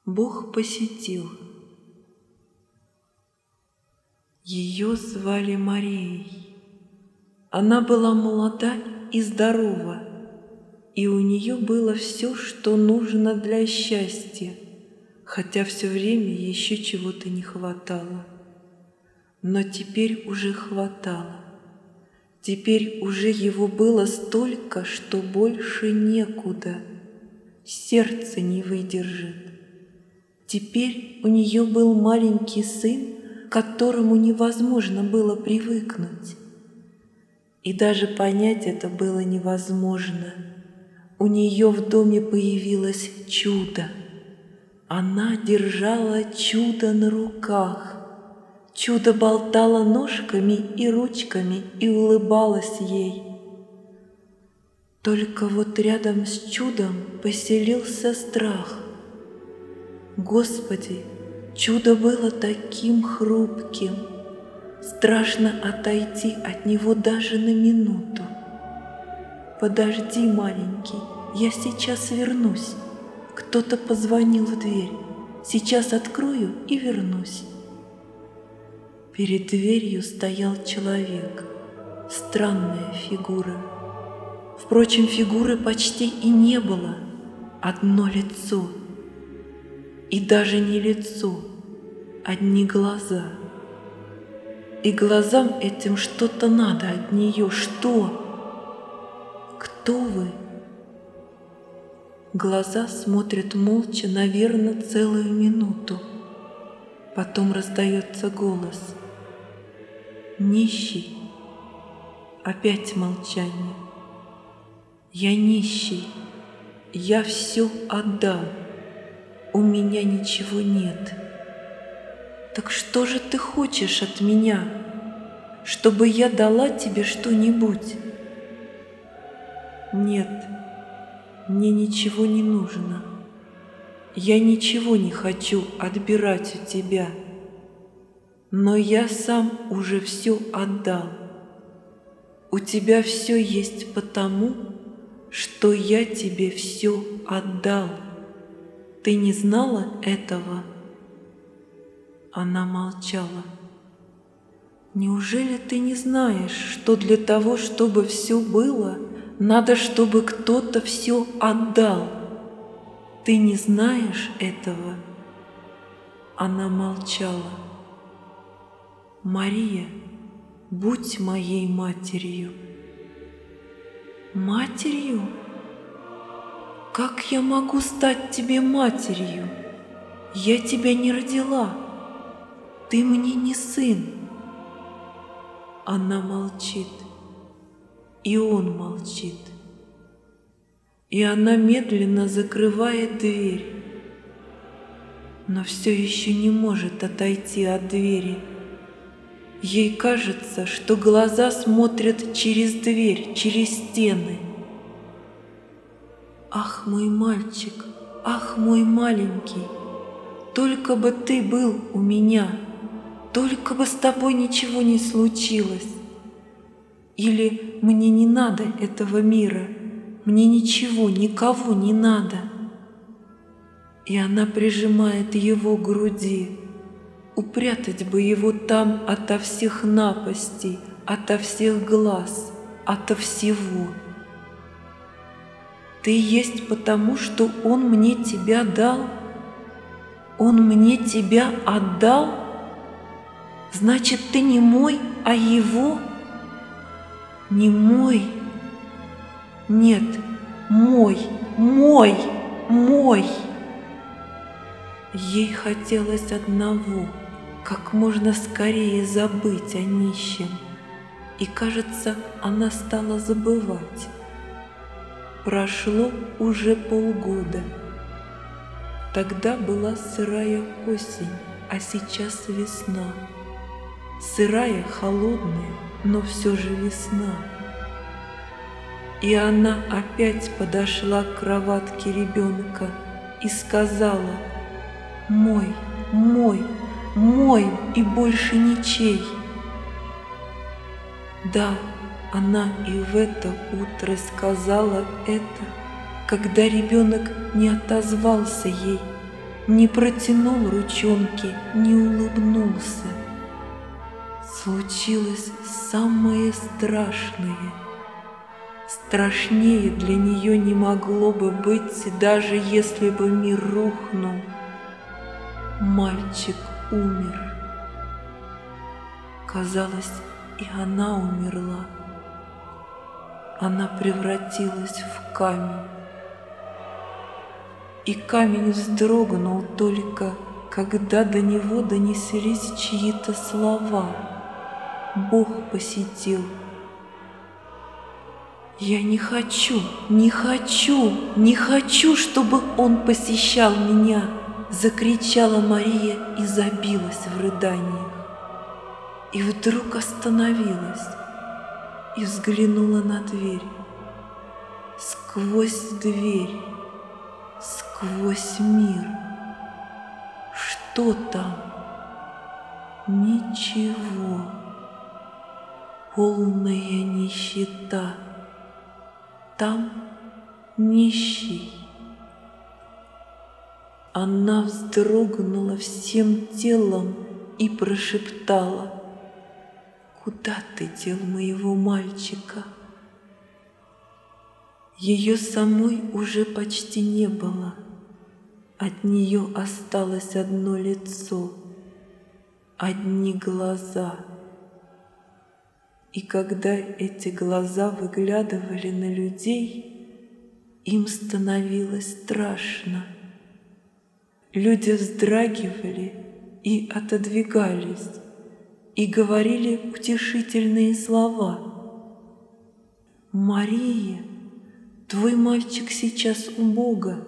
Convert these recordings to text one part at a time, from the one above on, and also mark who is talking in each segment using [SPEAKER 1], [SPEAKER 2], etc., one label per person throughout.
[SPEAKER 1] Бог посетил. Ее звали Марией. Она была молода и здорова, и у нее было все, что нужно для счастья, хотя все время еще чего-то не хватало. Но теперь уже хватало. Теперь уже его было столько, что больше некуда. Сердце не выдержит. Теперь у нее был маленький сын, к которому невозможно было привыкнуть. И даже понять это было невозможно. У нее в доме появилось чудо. Она держала чудо на руках. Чудо болтало ножками и ручками и улыбалось ей. Только вот рядом с чудом поселился страх. Господи, чудо было таким хрупким. Страшно отойти от него даже на минуту. «Подожди, маленький, я сейчас вернусь». Кто-то позвонил в дверь. Сейчас открою и вернусь. Перед дверью стоял человек. Странная фигура. Впрочем, фигуры почти и не было. Одно лицо. И даже не лицо, одни глаза. И глазам этим что-то надо от нее. Что? Кто вы? Глаза смотрят молча, наверное, целую минуту. Потом раздается голос. Нищий. Опять молчание. Я нищий. Я все отдал. У меня ничего нет. Так что же ты хочешь от меня? Чтобы я дала тебе что-нибудь? Нет, мне ничего не нужно. Я ничего не хочу отбирать у тебя. Но я сам уже все отдал. У тебя все есть потому, что я тебе все отдал. Ты не знала этого? Она молчала. Неужели ты не знаешь, что для того, чтобы все было, надо, чтобы кто-то все отдал? Ты не знаешь этого? Она молчала. Мария, будь моей матерью. Матерью? Как я могу стать тебе матерью? Я тебя не родила. Ты мне не сын. Она молчит, и он молчит. И она медленно закрывает дверь, но все еще не может отойти от двери. Ей кажется, что глаза смотрят через дверь, через стены. Ах, мой мальчик, ах, мой маленький, только бы ты был у меня, только бы с тобой ничего не случилось. Или мне не надо этого мира, мне ничего, никого не надо. И она прижимает его к груди. Упрятать бы его там ото всех напастей, ото всех глаз, ото всего. Ты есть потому, что он мне тебя дал? Он мне тебя отдал? Значит, ты не мой, а его? Не мой. Нет, мой, мой, мой. Ей хотелось одного — как можно скорее забыть о нищем. И, кажется, она стала забывать. Прошло уже полгода. Тогда была сырая осень, а сейчас весна. Сырая, холодная, но все же весна. И она опять подошла к кроватке ребенка и сказала: «Мой, мой, мой и больше ничей». Да, она и в это утро сказала это, когда ребенок не отозвался ей, не протянул ручонки, не улыбнулся. Случилось самое страшное. Страшнее для нее не могло бы быть, даже если бы мир рухнул. Мальчик умер. Казалось, и она умерла. Она превратилась в камень. И камень вздрогнул только, когда до него донеслись чьи-то слова. Бог посетил. «Я не хочу, не хочу, не хочу, чтобы он посещал меня!» Закричала Мария и забилась в рыданиях. И вдруг остановилась и взглянула на дверь. Сквозь дверь, сквозь мир. Что там? Ничего. Полная нищета. Там нищий. Она вздрогнула всем телом и прошептала: «Куда ты дел моего мальчика?» Ее самой уже почти не было. От нее осталось одно лицо, одни глаза. И когда эти глаза выглядывали на людей, им становилось страшно. Люди вздрагивали и отодвигались, и говорили утешительные слова. «Мария, твой мальчик сейчас у Бога».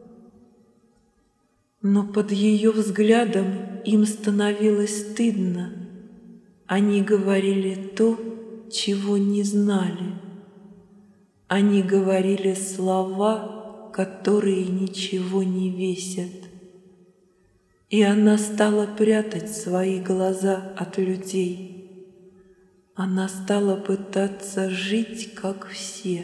[SPEAKER 1] Но под ее взглядом им становилось стыдно. Они говорили то, чего не знали. Они говорили слова, которые ничего не весят. И она стала прятать свои глаза от людей. Она стала пытаться жить, как все.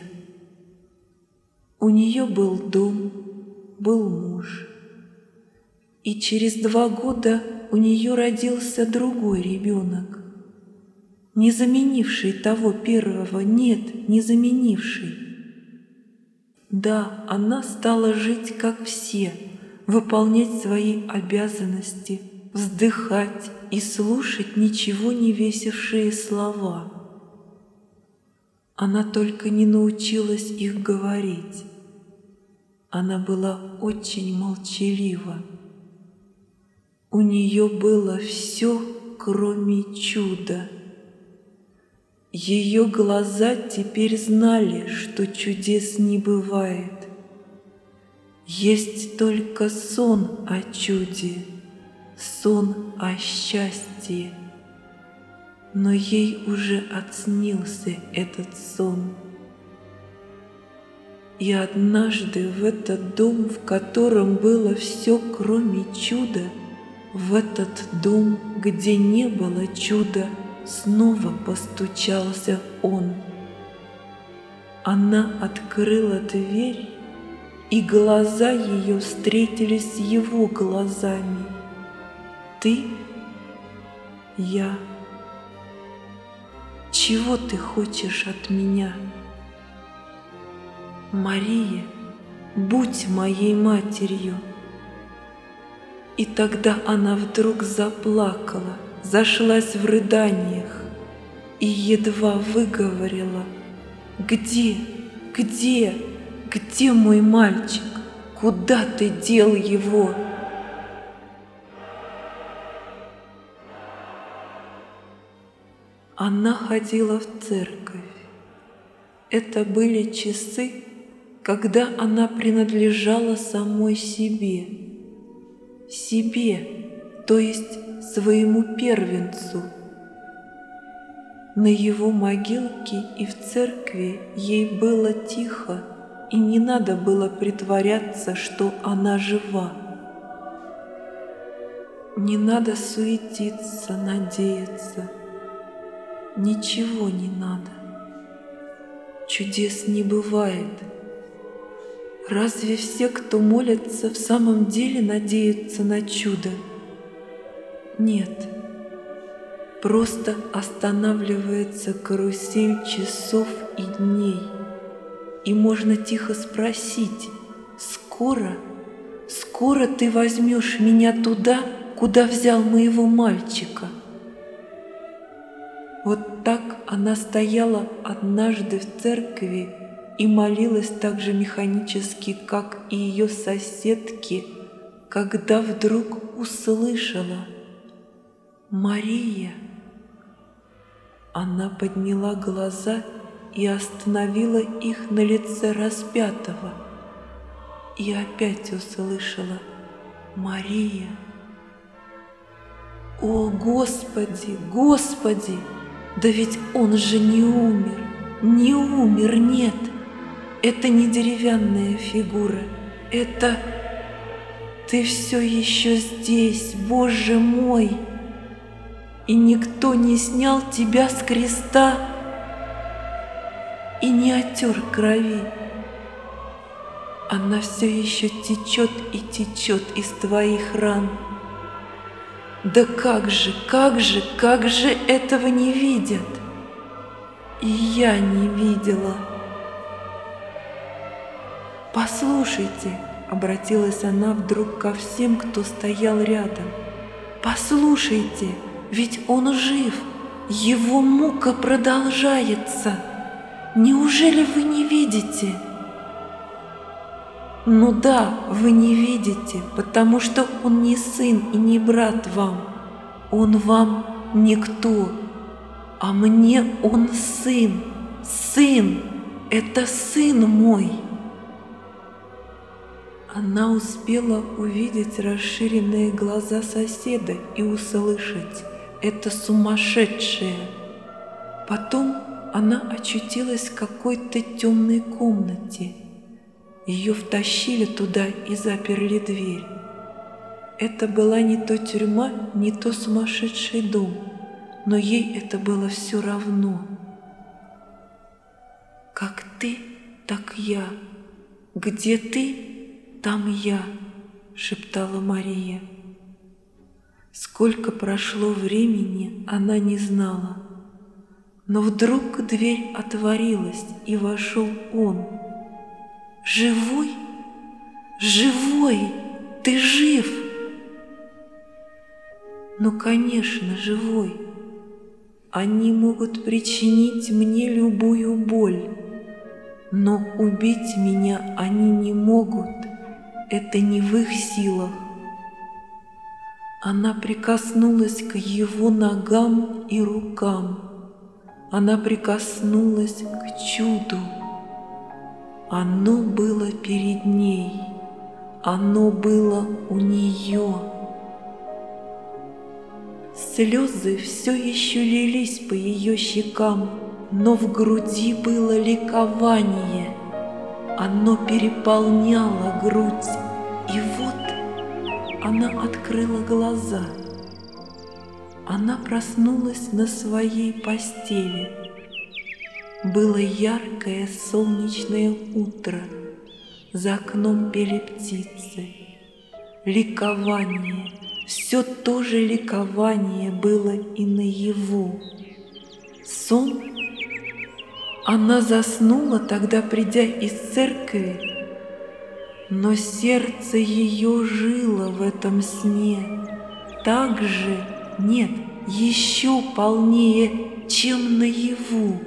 [SPEAKER 1] У нее был дом, был муж. И через 2 года у нее родился другой ребенок, не заменивший того первого, нет, не заменивший. Да, она стала жить, как все, выполнять свои обязанности, вздыхать и слушать ничего не весившие слова. Она только не научилась их говорить. Она была очень молчалива. У нее было все, кроме чуда. Ее глаза теперь знали, что чудес не бывает. Есть только сон о чуде, сон о счастье. Но ей уже отснился этот сон. И однажды в этот дом, в котором было все, кроме чуда, в этот дом, где не было чуда, снова постучался он. Она открыла дверь, и глаза ее встретились с его глазами. «Ты? Я? Чего ты хочешь от меня? Мария, будь моей матерью». И тогда она вдруг заплакала, зашлась в рыданиях и едва выговорила: «Где, где, где мой мальчик? Куда ты дел его?» Она ходила в церковь. Это были часы, когда она принадлежала самой себе. Себе, то есть своему первенцу. На его могилке и в церкви ей было тихо, и не надо было притворяться, что она жива. Не надо суетиться, надеяться. Ничего не надо. Чудес не бывает. Разве все, кто молится, в самом деле надеются на чудо? Нет. Просто останавливается карусель часов и дней, и можно тихо спросить: скоро ты возьмешь меня туда, куда взял моего мальчика? Вот так она стояла однажды в церкви и молилась так же механически, как и ее соседки, когда вдруг услышала: «Мария». Она подняла глаза и остановила их на лице распятого, и опять услышала: «Мария». О, Господи, Господи! Да ведь он же не умер, нет. Это не деревянная фигура, это... Ты все еще здесь, Боже мой! И никто не снял тебя с креста и не оттер крови. Она все еще течет и течет из твоих ран. Да как же этого не видят? И я не видела. «Послушайте», — обратилась она вдруг ко всем, кто стоял рядом, «послушайте, ведь он жив, его мука продолжается. Неужели вы не видите?» Ну да, вы не видите, потому что он не сын и не брат вам. Он вам никто, а мне он сын. Сын, это сын мой. Она успела увидеть расширенные глаза соседа и услышать: это сумасшедшая. Потом она очутилась в какой-то темной комнате. Ее втащили туда и заперли дверь. Это была не то тюрьма, не то сумасшедший дом, но ей это было все равно. «Как ты, так я. Где ты, там я», — шептала Мария. Сколько прошло времени, она не знала. Но вдруг дверь отворилась, и вошел он. «Живой? Живой! Ты жив!» «Ну, конечно, живой. Они могут причинить мне любую боль, но убить меня они не могут. Это не в их силах». Она прикоснулась к его ногам и рукам. Она прикоснулась к чуду. Оно было перед ней, оно было у нее. Слезы все еще лились по ее щекам, но в груди было ликование. Оно переполняло грудь, и вот она открыла глаза. Она проснулась на своей постели. Было яркое солнечное утро, за окном пели птицы. Ликование, все то же ликование было и наяву. Сон? Она заснула тогда, придя из церкви, но сердце ее жило в этом сне так же, нет, еще полнее, чем наяву.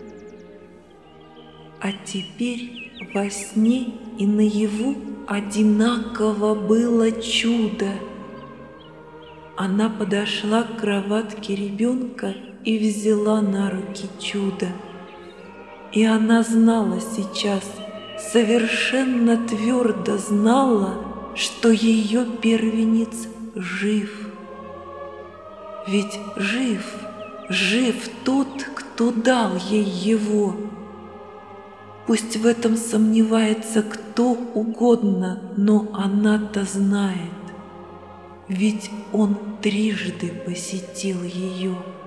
[SPEAKER 1] А теперь во сне и наяву одинаково было чудо. Она подошла к кроватке ребенка и взяла на руки чудо. И она знала сейчас, совершенно твердо знала, что ее первенец жив. Ведь жив тот, кто дал ей его. Пусть в этом сомневается кто угодно, но она-то знает. Ведь он трижды посетил ее.